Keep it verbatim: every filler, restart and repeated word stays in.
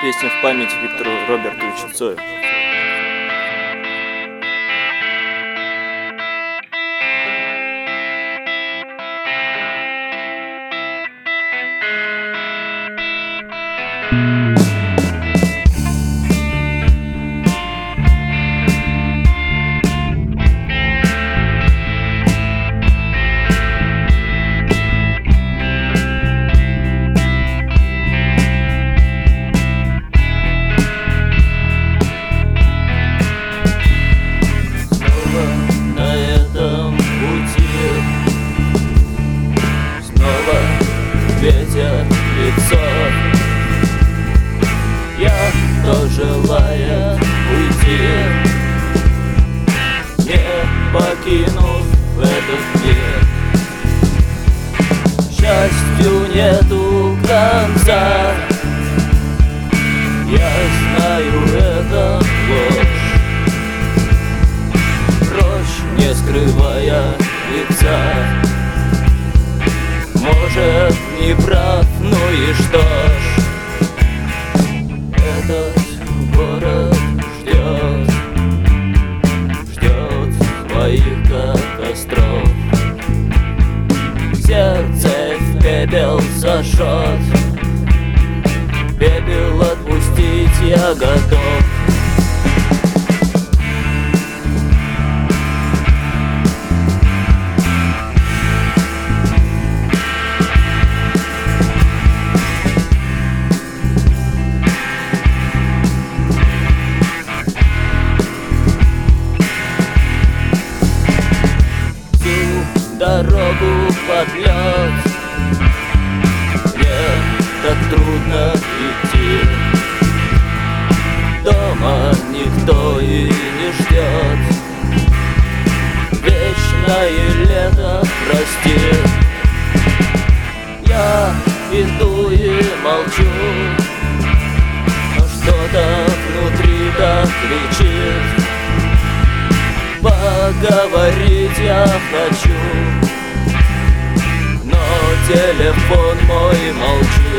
Песня в память Виктору Робертовичу Цою. Ветер в лицо, я, кто желает уйти, не покинув этот мир. Счастью нету конца, я знаю, это ложь. Прочь, не скрывая лица. Может, не прав, ну и что ж, этот город ждет, ждет своих катастроф. Сердце в пепел сожжет, пепел отпустить я готов. Дорогу под лед, мне так трудно идти. Дома никто и не ждет, вечное лето простит. Я иду и молчу, но что-то внутри так кричит. Поговорить я хочу, но телефон мой молчит.